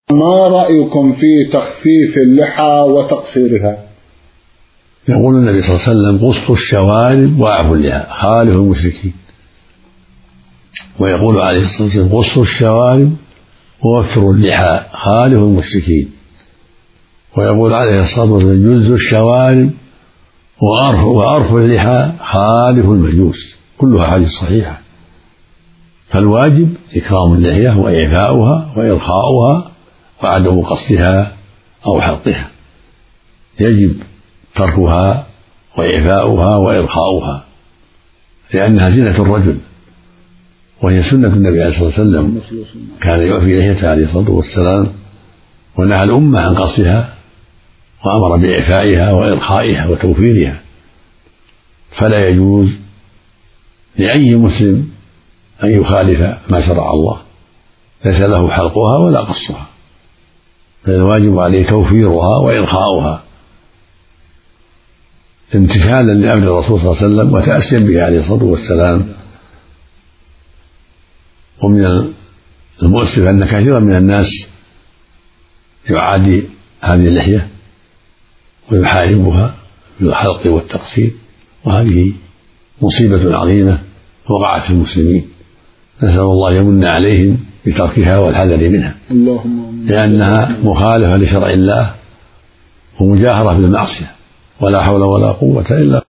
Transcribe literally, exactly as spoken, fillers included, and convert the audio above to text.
ما رأيكم في تخفيف اللحى وتقصيرها؟ يقول النبي صلى الله عليه وسلم: قصوا الشوارب واعفوا اللحى خالفوا المشركين. ويقول عليه الصلاة والسلام: قصوا الشوارب ووفروا اللحى خالفوا المشركين. ويقول عليه الصلاة والسلام: جزوا الشوارب وأرفوا اللحى خالفوا المجوس. كلها حديث صحيحة. فالواجب إكرام اللحية وإعفاؤها وإرخاؤها وعدم قصها أو حلقها. يجب تركها وإعفاؤها وإرخاؤها لأنها زينة الرجل، وهي سنة النبي عليه الصلاة والسلام، كان يعفي لحيته عليه الصلاة والسلام، ونهى الأمة عن قصها وأمر بإعفائها وإرخائها وتوفيرها. فلا يجوز لأي مسلم أن يخالف ما شرع الله، ليس له حلقها ولا قصها، فالواجب عليه توفيرها وإرخاؤها امتثالا لأمر الرسول صلى الله عليه وسلم وتأسيا به عليه الصلاة والسلام. ومن المؤسف أن كثيرا من الناس يعادي هذه اللحية ويحاربها بالحلق والتقصير، وهذه مصيبة عظيمة وقعت في المسلمين. نسأل الله يمن عليهم بتركها والحذر منها، لأنها مخالفة لشرع الله ومجاهرة بالمعصية، ولا حول ولا قوة إلا